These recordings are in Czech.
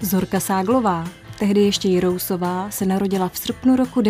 Zorka Ságlová, tehdy ještě Jirousová, se narodila v srpnu roku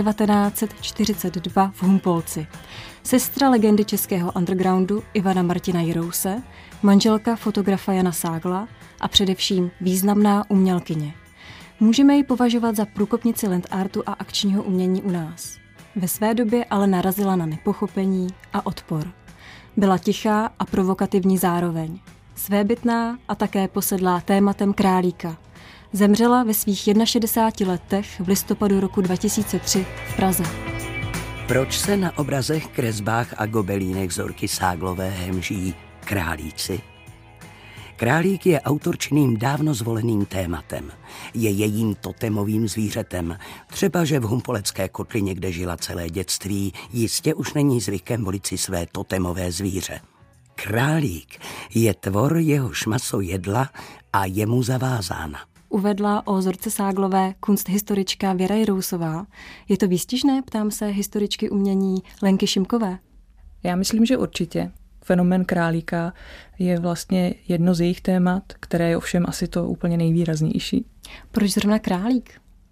1942 v Humpolci. Sestra legendy českého undergroundu Ivana Martina Jirouse, manželka fotografa Jana Ságla a především významná umělkyně. Můžeme ji považovat za průkopnici landartu a akčního umění u nás. Ve své době ale narazila na nepochopení a odpor. Byla tichá a provokativní zároveň. Svébytná a také posedlá tématem králíka. Zemřela ve svých 61 letech v listopadu roku 2003 v Praze. Proč se na obrazech, kresbách a gobelínech Zorky Ságlové hemží králíci? Králík je autorčiným dávno zvoleným tématem. Je jejím totemovým zvířetem. Třeba, že v Humpolecké kotlině, kde žila celé dětství, jistě už není zvykem volit si své totemové zvíře. Králík je tvor, jehož maso jedla a je mu zavázána. Uvedla o Zorce Ságlové kunsthistorička Věra Jirousová. Je to výstižné, ptám se historičky umění Lenky Šimkové? Já myslím, že určitě. Fenomén králíka je vlastně jedno z jejich témat, které je ovšem asi to úplně nejvýraznější. Proč zrovna králík?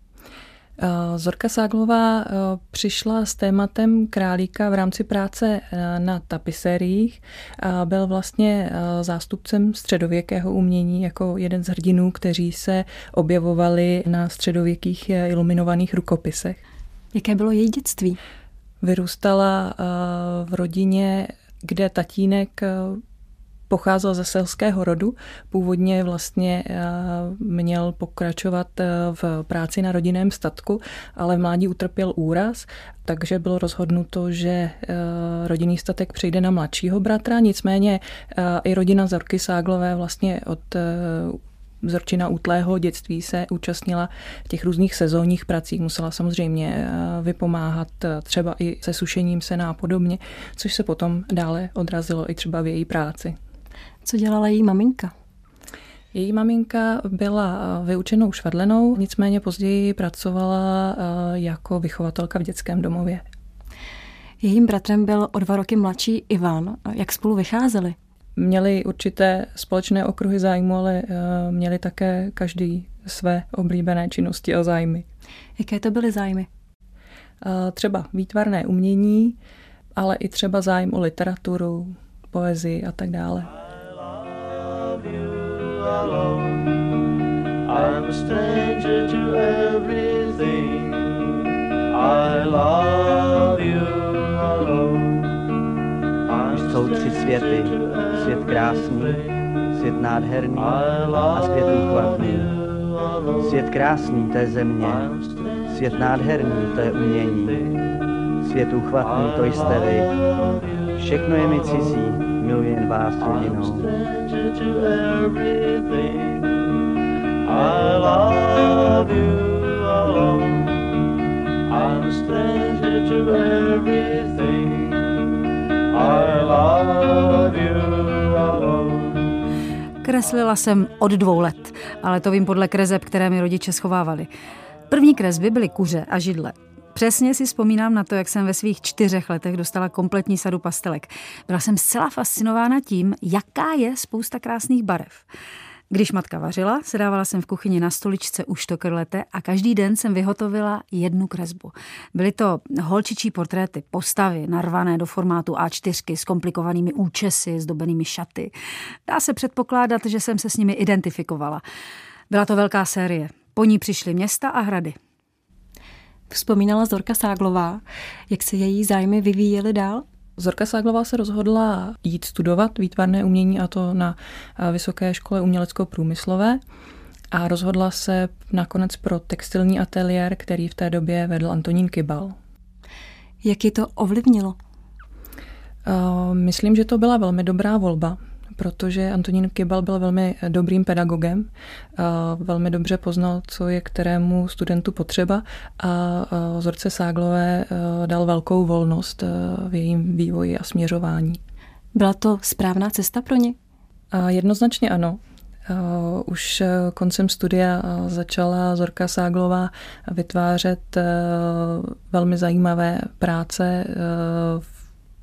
Zorka Ságlová přišla s tématem králíka v rámci práce na tapisériích a byl vlastně zástupcem středověkého umění jako jeden z hrdinů, kteří se objevovali na středověkých iluminovaných rukopisech. Jaké bylo její dětství? Vyrůstala v rodině, kde tatínek pocházel ze selského rodu. Původně vlastně měl pokračovat v práci na rodinném statku, ale v mládí utrpěl úraz, takže bylo rozhodnuto, že rodinný statek přejde na mladšího bratra. Nicméně i rodina Zorky Ságlové vlastně od Zorčina útlého dětství se účastnila těch různých sezónních prací. Musela samozřejmě vypomáhat třeba i se sušením sena a podobně, což se potom dále odrazilo i třeba v její práci. Co dělala její maminka? Její maminka byla vyučenou švadlenou, nicméně později pracovala jako vychovatelka v dětském domově. Jejím bratrem byl o 2 roky mladší Ivan. Jak spolu vycházeli? Měli určité společné okruhy zájmu, ale měli také každý své oblíbené činnosti a zájmy. Jaké to byly zájmy? Třeba výtvarné umění, ale i třeba zájem o literaturu, poezii a tak dále. I'm a stranger to everything. I love you alone. Jsou 3 světy. Svět krásný, svět nádherný a svět úchvatný. Svět krásný, to je země. Svět nádherný, to je umění. Svět úchvatný, to jste vy. Všechno je mi cizí, miluji jen vás jedinou. I love you alone. I'm a stranger to everything. I love you alone. Kreslila jsem od 2 let, ale to vím podle kreseb, které mi rodiče schovávali. První kresby byly kuře a židle. Přesně si vzpomínám na to, jak jsem ve svých 4 letech dostala kompletní sadu pastelek. Byla jsem zcela fascinována tím, jaká je spousta krásných barev. Když matka vařila, sedávala jsem v kuchyni na stoličce u štokrlete a každý den jsem vyhotovila 1 kresbu. Byly to holčičí portréty, postavy narvané do formátu A4 s komplikovanými účesy, zdobenými šaty. Dá se předpokládat, že jsem se s nimi identifikovala. Byla to velká série. Po ní přišly města a hrady. Vzpomínala Zorka Ságlová, jak se její zájmy vyvíjely dál? Zorka Ságlová se rozhodla jít studovat výtvarné umění, a to na Vysoké škole umělecko-průmyslové, a rozhodla se nakonec pro textilní ateliér, který v té době vedl Antonín Kybal. Jak ji to ovlivnilo? Myslím, že to byla velmi dobrá volba, protože Antonín Kybal byl velmi dobrým pedagogem, velmi dobře poznal, co je kterému studentu potřeba, a Zorce Ságlové dal velkou volnost v jejím vývoji a směřování. Byla to správná cesta pro ně? Jednoznačně ano. Už koncem studia začala Zorka Ságlová vytvářet velmi zajímavé práce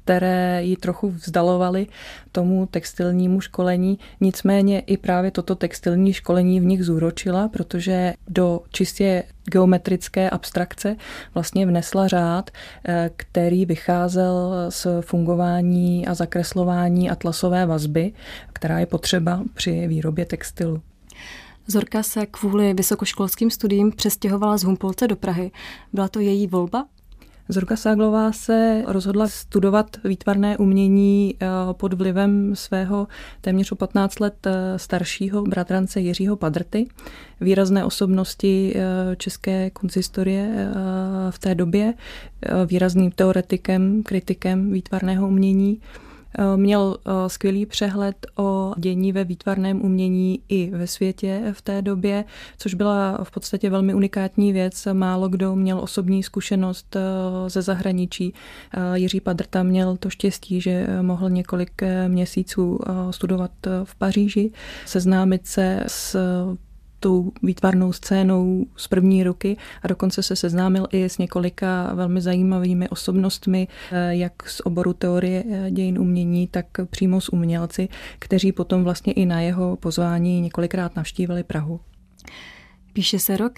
které ji trochu vzdalovaly tomu textilnímu školení. Nicméně i právě toto textilní školení v nich zúročila, protože do čistě geometrické abstrakce vlastně vnesla řád, který vycházel z fungování a zakreslování atlasové vazby, která je potřeba při výrobě textilu. Zorka se kvůli vysokoškolským studiím přestěhovala z Humpolce do Prahy. Byla to její volba? Zorka Ságlová se rozhodla studovat výtvarné umění pod vlivem svého téměř o 15 let staršího bratrance Jiřího Padrty, výrazné osobnosti české kunsthistorie v té době, výrazným teoretikem, kritikem výtvarného umění. Měl skvělý přehled o dění ve výtvarném umění i ve světě v té době, což byla v podstatě velmi unikátní věc. Málo kdo měl osobní zkušenost ze zahraničí. Jiří Padrta měl to štěstí, že mohl několik měsíců studovat v Paříži, seznámit se s tou výtvarnou scénou z první ruky a dokonce se seznámil i s několika velmi zajímavými osobnostmi, jak z oboru teorie dějin umění, tak přímo s umělci, kteří potom vlastně i na jeho pozvání několikrát navštívili Prahu. Píše se rok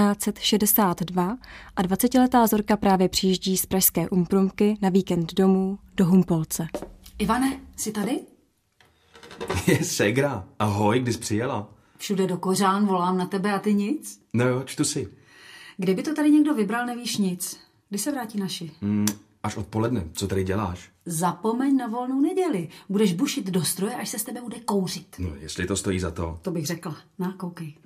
1962 a 20letá Zorka právě přijíždí z pražské Umprumky na víkend domů do Humpolce. Ivane, jsi tady? Je ségra. Ahoj, kdy jsi přijela? Všude do kořán, volám na tebe a ty nic? No jo, čtu si. Kdyby to tady někdo vybral, nevíš nic. Kdy se vrátí naši? Až odpoledne. Co tady děláš? Zapomeň na volnou neděli. Budeš bušit do stroje, až se z tebe bude kouřit. No, jestli to stojí za to. To bych řekla. Na, koukej.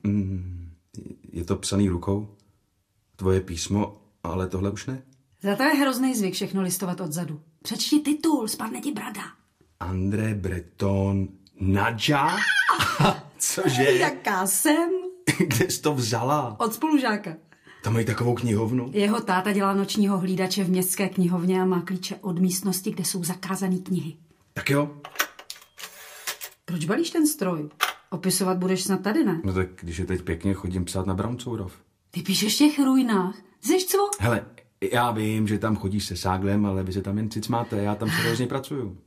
Je to psaný rukou? Tvoje písmo, ale tohle už ne? To je hrozný zvyk všechno listovat odzadu. Přečti titul, spadne ti brada. André Breton Nadja? Cože? Jaká jsem? Kde jsi to vzala? Od spolužáka. Tam mají takovou knihovnu? Jeho táta dělá nočního hlídače v městské knihovně a má klíče od místnosti, kde jsou zakázané knihy. Tak jo. Proč balíš ten stroj? Opisovat budeš snad tady, ne? No tak když je teď pěkně, chodím psát na Brauncourov. Ty píšeš v těch ruinách. Zeš co? Hele, já vím, že tam chodíš se Ságlem, ale vy se tam jen cicmáte, já tam seriózně pracuju.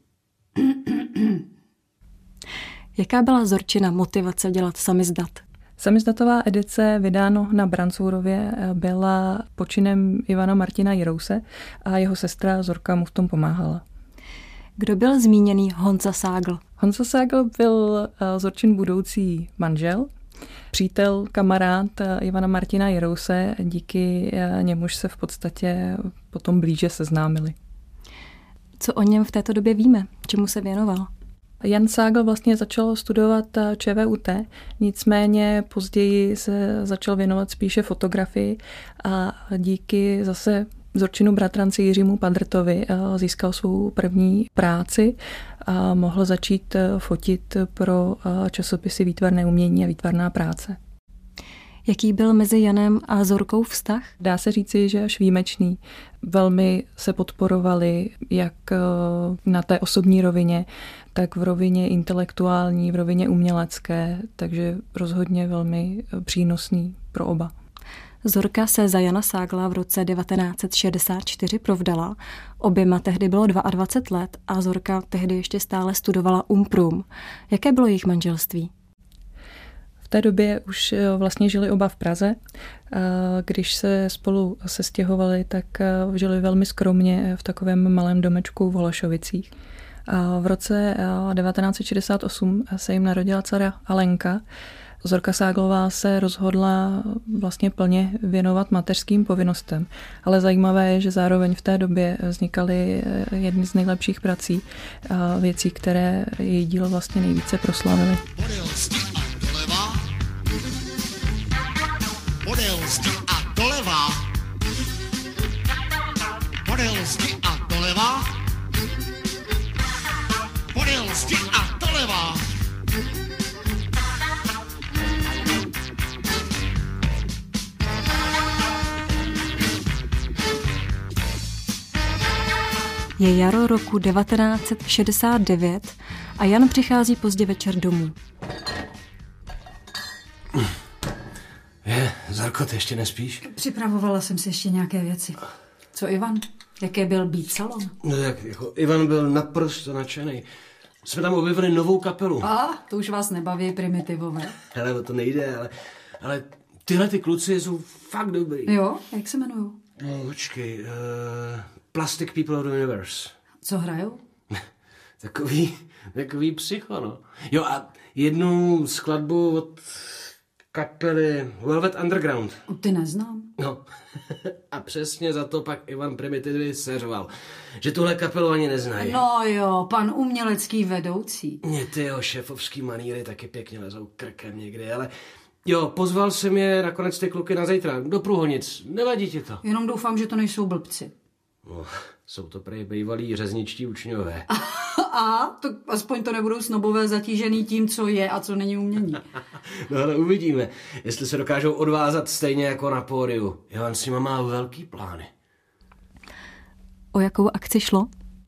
Jaká byla Zorčina motivace dělat samizdat? Samizdatová edice vydáno na Brancourově byla počinem Ivana Martina Jirouse a jeho sestra Zorka mu v tom pomáhala. Kdo byl zmíněný Honza Ságl? Honza Ságl byl Zorčin budoucí manžel, přítel, kamarád Ivana Martina Jirouse, díky němuž se v podstatě potom blíže seznámili. Co o něm v této době víme? Čemu se věnoval? Jan Ságl vlastně začal studovat ČVUT, nicméně později se začal věnovat spíše fotografii a díky zase Zorčinu bratranci Jiřímu Padrtovi získal svou první práci a mohl začít fotit pro časopisy Výtvarné umění a Výtvarná práce. Jaký byl mezi Janem a Zorkou vztah? Dá se říci, že až výjimečný. Velmi se podporovali jak na té osobní rovině, tak v rovině intelektuální, v rovině umělecké, takže rozhodně velmi přínosný pro oba. Zorka se za Jana Ságla v roce 1964 provdala. Oběma tehdy bylo 22 let a Zorka tehdy ještě stále studovala Umprum. Jaké bylo jejich manželství? V té době už vlastně žili oba v Praze. Když se spolu sestěhovali, tak žili velmi skromně v takovém malém domečku v Holešovicích. V roce 1968 se jim narodila dcera Alenka. Zorka Ságlová se rozhodla vlastně plně věnovat mateřským povinnostem. Ale zajímavé je, že zároveň v té době vznikaly jedny z nejlepších prací a věcí, které její dílo vlastně nejvíce proslavily. Podél zdi a doleva. Podél zdi a doleva. Podél zdi a doleva. Je jaro roku 1969 a Jan přichází pozdě večer domů. Zorko, ty ještě nespíš? Připravovala jsem si ještě nějaké věci. Co Ivan? Jaký byl beat salon? No tak jako Ivan byl naprosto nadšený. Jsme tam objevili novou kapelu. To už vás nebaví primitivové. Hele, o to nejde, ale tyhle ty kluci jsou fakt dobrý. Jo? Jak se jmenujou? No, počkej, Plastic People of the Universe. Co hrajou? Takový psycho, no. Jo, a jednu skladbu od kapely Velvet Underground. Ty neznám. No, a přesně za to pak Ivan Primitivy seřval, že tuhle kapelu ani neznají. No jo, pan umělecký vedoucí. Mě tyjo, šéfovský maníry taky pěkně lezou krkem někdy, ale jo, pozval jsem je nakonec ty kluky na zítra do Průhonic. Nevadí ti to? Jenom doufám, že to nejsou blbci. No, jsou to prej bývalí řezničtí učňové. To aspoň to nebudou snobové zatížený tím, co je a co není umění. No ale uvidíme, jestli se dokážou odvázat stejně jako na pódiu. Ivan s nima má velký plány. O jakou akci šlo?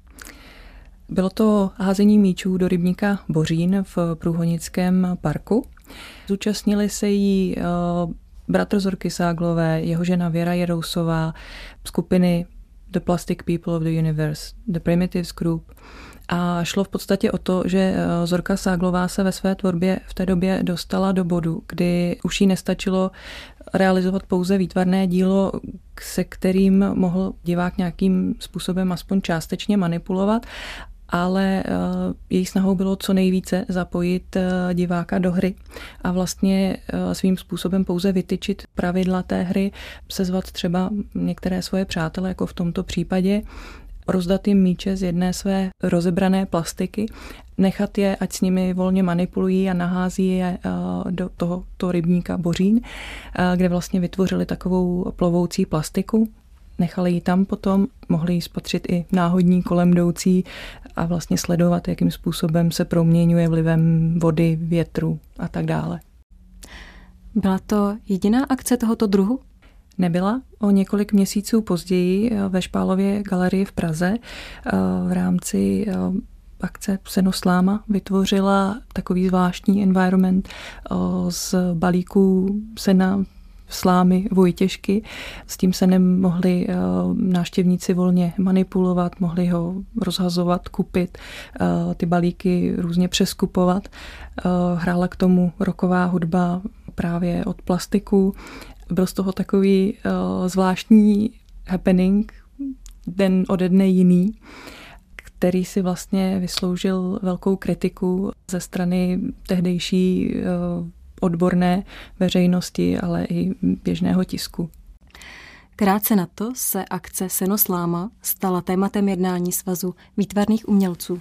Bylo to házení míčů do rybníka Bořín v Průhonickém parku. Zúčastnili se jí bratr Zorky Ságlové, jeho žena Věra Jirousová, skupiny The Plastic People of the Universe, The Primitives Group. A šlo v podstatě o to, že Zorka Ságlová se ve své tvorbě v té době dostala do bodu, kdy už jí nestačilo realizovat pouze výtvarné dílo, se kterým mohl divák nějakým způsobem aspoň částečně manipulovat, ale její snahou bylo co nejvíce zapojit diváka do hry a vlastně svým způsobem pouze vytyčit pravidla té hry, sezvat třeba některé svoje přátele, jako v tomto případě, rozdat jim míče z jedné své rozebrané plastiky, nechat je, ať s nimi volně manipulují a nahází je do tohoto rybníka Bořín, kde vlastně vytvořili takovou plovoucí plastiku. Nechali ji tam potom, mohli ji spatřit i náhodní kolem jdoucí a vlastně sledovat, jakým způsobem se proměňuje vlivem vody, větru a tak dále. Byla to jediná akce tohoto druhu? Nebyla. O několik měsíců později ve Špálově galerii v Praze v rámci akce Senosláma vytvořila takový zvláštní environment z balíků sena, slámy, vojtěžky. S tím senem mohli návštěvníci volně manipulovat, mohli ho rozhazovat, kupit, ty balíky různě přeskupovat. Hrála k tomu rocková hudba právě od plastiku. Byl z toho takový zvláštní happening, den ode dne jiný, který si vlastně vysloužil velkou kritiku ze strany tehdejší odborné veřejnosti, ale i běžného tisku. Krátce na to se akce Senosláma stala tématem jednání Svazu výtvarných umělců.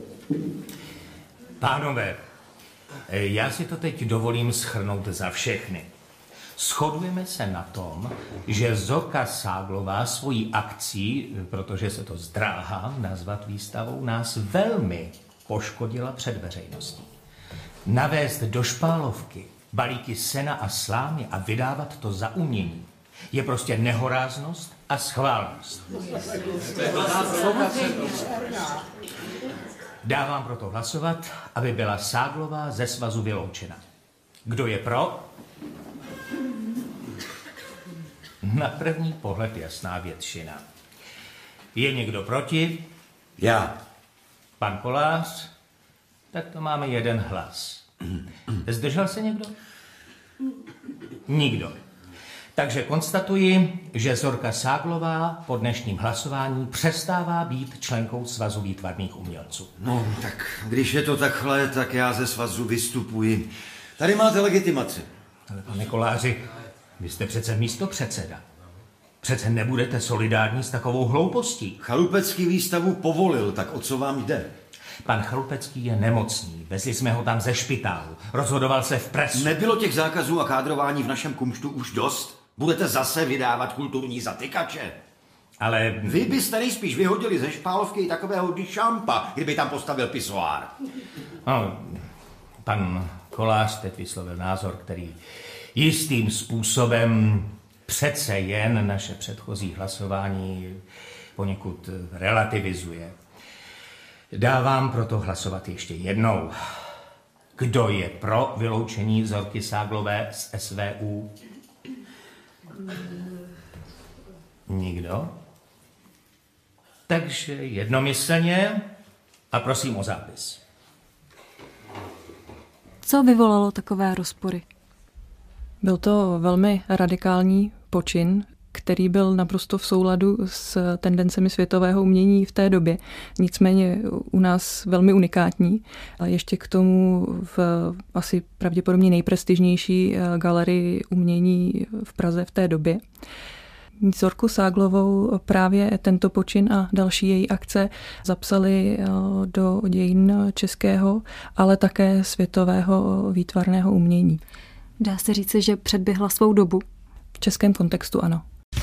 Pánové, já si to teď dovolím shrnout za všechny. Shodujeme se na tom, že Zorka Ságlová svojí akcí, protože se to zdráhám nazvat výstavou, nás velmi poškodila před veřejností. Navést do Špálovky balíky sena a slámy a vydávat to za umění je prostě nehoráznost a schválnost. Dávám proto hlasovat, aby byla Ságlová ze svazu vyloučena. Kdo je pro? Na první pohled jasná většina. Je někdo proti? Já. Pan Kolář? Tak to máme jeden hlas. Zdržel se někdo? Nikdo. Takže konstatuji, že Zorka Ságlová po dnešním hlasování přestává být členkou Svazu výtvarných umělců. No, tak když je to takhle, tak já ze svazu vystupuji. Tady máte legitimaci. Ale pane Koláři, vy jste přece místopředseda. Přece nebudete solidární s takovou hloupostí. Chalupecký výstavu povolil, tak o co vám jde? Pan Chalupecký je nemocný, vezli jsme ho tam ze špitálu, rozhodoval se v presu. Nebylo těch zákazů a kádrování v našem kumštu už dost? Budete zase vydávat kulturní zatykače? Ale... Vy byste nejspíš vyhodili ze Špálovky takového Duchampa, kdyby tam postavil pisoár. No, pan Kolář teď vyslovil názor, který jistým způsobem přece jen naše předchozí hlasování poněkud relativizuje. Dávám proto hlasovat ještě jednou. Kdo je pro vyloučení Zorky Ságlové z SVU? Nikdo? Takže jednomyslně a prosím o zápis. Co vyvolalo takové rozpory? Byl to velmi radikální počin, který byl naprosto v souladu s tendencemi světového umění v té době. Nicméně u nás velmi unikátní. A ještě k tomu v asi pravděpodobně nejprestižnější galerii umění v Praze v té době. Zorku Ságlovou právě tento počin a další její akce zapsali do dějin českého, ale také světového výtvarného umění. Dá se říci, že předběhla svou dobu? V českém kontextu ano.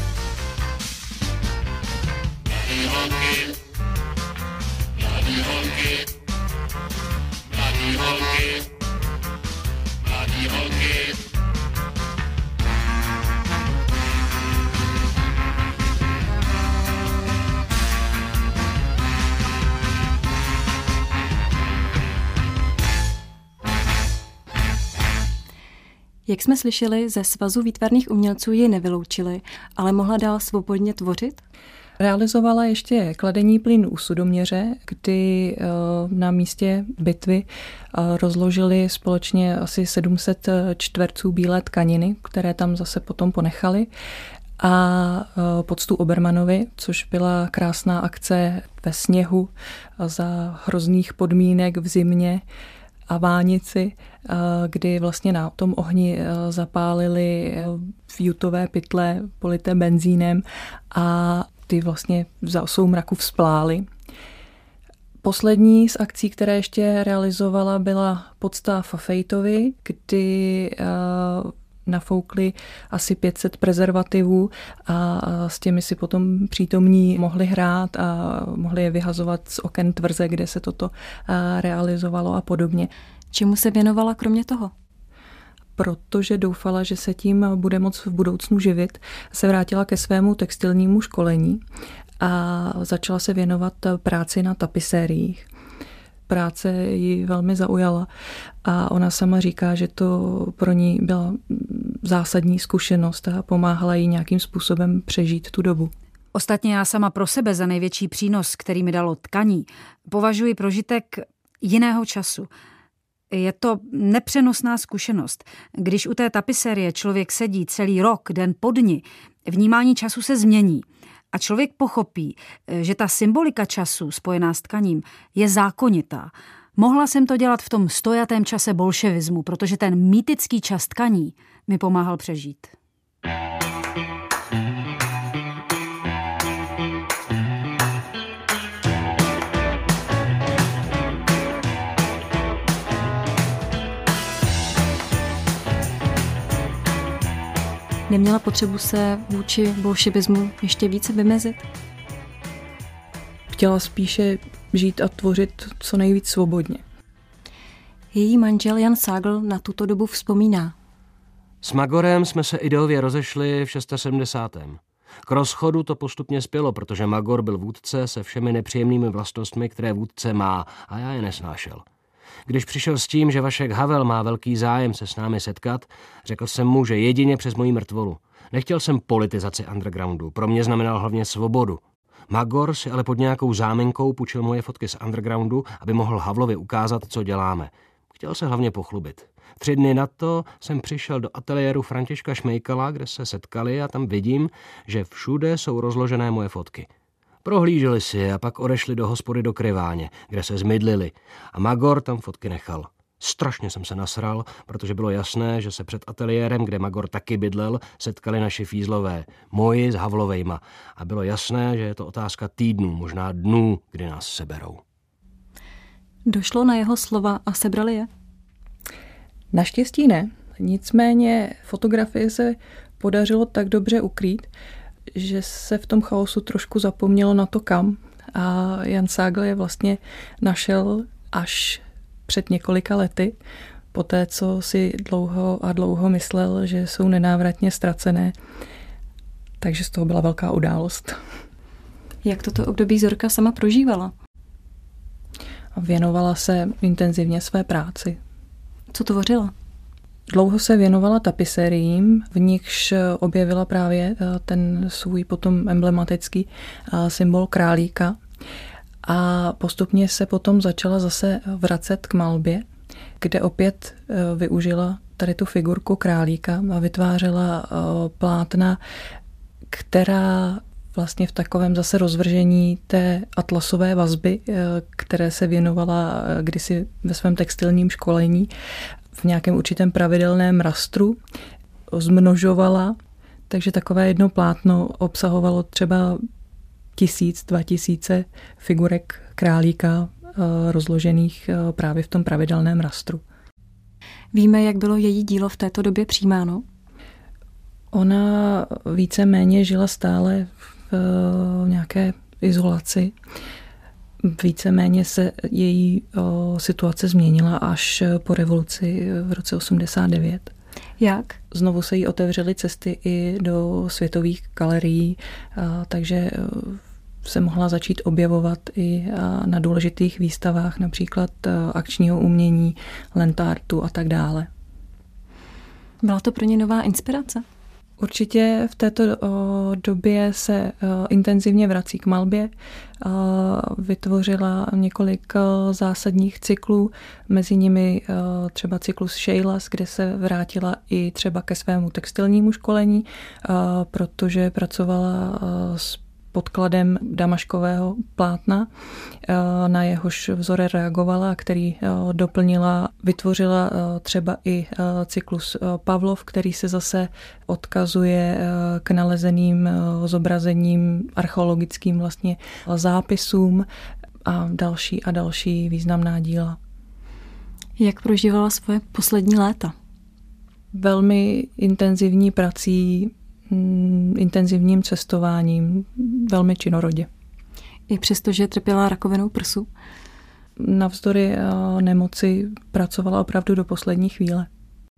Jak jsme slyšeli, ze Svazu výtvarných umělců ji nevyloučili, ale mohla dál svobodně tvořit? Realizovala ještě kladení plynu u Sudoměře, kdy na místě bitvy rozložili společně asi 700 čtverců bílé tkaniny, které tam zase potom ponechali. A poctu Obermanovi, což byla krásná akce ve sněhu za hrozných podmínek v zimě a vánici, kdy vlastně na tom ohni zapálili jutové pytle polité benzínem a ty vlastně za soumraku vzplály. Poslední z akcí, které ještě realizovala, byla pocta Fafejtovi, kdy nafoukli asi 500 prezervativů a s těmi si potom přítomní mohli hrát a mohli je vyhazovat z oken tvrze, kde se toto realizovalo a podobně. Čemu se věnovala kromě toho? Protože doufala, že se tím bude moct v budoucnu živit, se vrátila ke svému textilnímu školení a začala se věnovat práci na tapisériích. Práce ji velmi zaujala a ona sama říká, že to pro ní byla zásadní zkušenost a pomáhala jí nějakým způsobem přežít tu dobu. Ostatně já sama pro sebe za největší přínos, který mi dalo tkaní, považuji prožitek jiného času. Je to nepřenosná zkušenost. Když u té tapisérie člověk sedí celý rok, den po dni, vnímání času se změní. A člověk pochopí, že ta symbolika času spojená s tkaním je zákonitá. Mohla jsem to dělat v tom stojatém čase bolševismu, protože ten mýtický čas tkaní mi pomáhal přežít. Neměla potřebu se vůči bolševismu ještě více vymezit? Chtěla spíše žít a tvořit co nejvíc svobodně. Její manžel Jan Ságl na tuto dobu vzpomíná. S Magorem jsme se ideově rozešli v 670. K rozchodu to postupně spělo, protože Magor byl vůdce se všemi nepříjemnými vlastnostmi, které vůdce má, a já je nesnášel. Když přišel s tím, že Vašek Havel má velký zájem se s námi setkat, řekl jsem mu, že jedině přes moji mrtvolu. Nechtěl jsem politizaci undergroundu, pro mě znamenal hlavně svobodu. Magor si ale pod nějakou záminkou půjčil moje fotky z undergroundu, aby mohl Havlovi ukázat, co děláme. Chtěl se hlavně pochlubit. 3 dny na to jsem přišel do ateliéru Františka Šmejkala, kde se setkali a tam vidím, že všude jsou rozložené moje fotky. Prohlíželi si je a pak odešli do hospody do Kryváně, kde se zmydlili a Magor tam fotky nechal. Strašně jsem se nasral, protože bylo jasné, že se před ateliérem, kde Magor taky bydlel, setkali naši fízlové, moji s Havlovejma. A bylo jasné, že je to otázka týdnů, možná dnů, kdy nás seberou. Došlo na jeho slova a sebrali je? Naštěstí ne. Nicméně fotografie se podařilo tak dobře ukrýt, že se v tom chaosu trošku zapomnělo na to kam. A Jan Ságl je vlastně našel až před několika lety, poté co si dlouho myslel, že jsou nenávratně ztracené. Takže z toho byla velká událost. Jak toto období Zorka sama prožívala? Věnovala se intenzivně své práci. Co tvořila? Dlouho se věnovala tapisériím, v nichž objevila právě ten svůj potom emblematický symbol králíka. A postupně se potom začala zase vracet k malbě, kde opět využila tady tu figurku králíka a vytvářela plátna, která vlastně v takovém zase rozvržení té atlasové vazby, které se věnovala kdysi ve svém textilním školení, v nějakém určitém pravidelném rastru, zmnožovala, takže takové jedno plátno obsahovalo třeba 1000–2000 figurek králíka rozložených právě v tom pravidelném rastru. Víme, jak bylo její dílo v této době přijímáno? Ona víceméně žila stále v nějaké izolaci. Víceméně se její situace změnila až po revoluci v roce 89. Jak? Znovu se jí otevřely cesty i do světových galerií, takže se mohla začít objevovat i na důležitých výstavách, například akčního umění, land artu a tak dále. Byla to pro ně nová inspirace? Určitě v této době se intenzivně vrací k malbě. Vytvořila několik zásadních cyklů, mezi nimi třeba cyklus Šejlas, kde se vrátila i třeba ke svému textilnímu školení, protože pracovala s podkladem damaškového plátna, na jehož vzory reagovala, který doplnila, vytvořila třeba i cyklus Pavlov, který se zase odkazuje k nalezeným zobrazením, archeologickým vlastně zápisům a další významná díla. Jak prožívala svoje poslední léta? Velmi intenzivní prací, intenzivním cestováním, velmi činorodě. I přesto, že trpěla rakovinou prsu? Navzdory nemoci pracovala opravdu do poslední chvíle.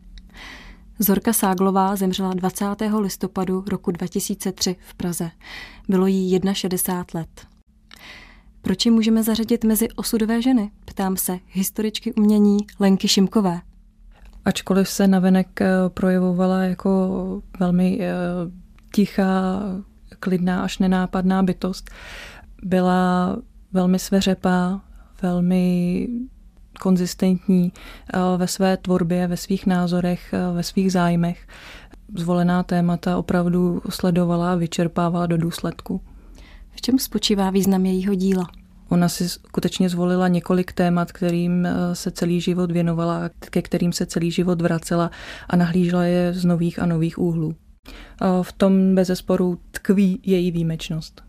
Zorka Ságlová zemřela 20. listopadu roku 2003 v Praze. Bylo jí 61 let. Proč ji můžeme zařadit mezi osudové ženy? Ptám se historičky umění Lenky Šimkové. Ačkoliv se navenek projevovala jako velmi tichá, klidná až nenápadná bytost, byla velmi sveřepá, velmi konzistentní ve své tvorbě, ve svých názorech, ve svých zájmech. Zvolená témata opravdu sledovala a vyčerpávala do důsledku. V čem spočívá význam jejího díla? Ona si skutečně zvolila několik témat, kterým se celý život věnovala, ke kterým se celý život vracela a nahlížela je z nových a nových úhlů. V tom bezesporu tkví její výjimečnost.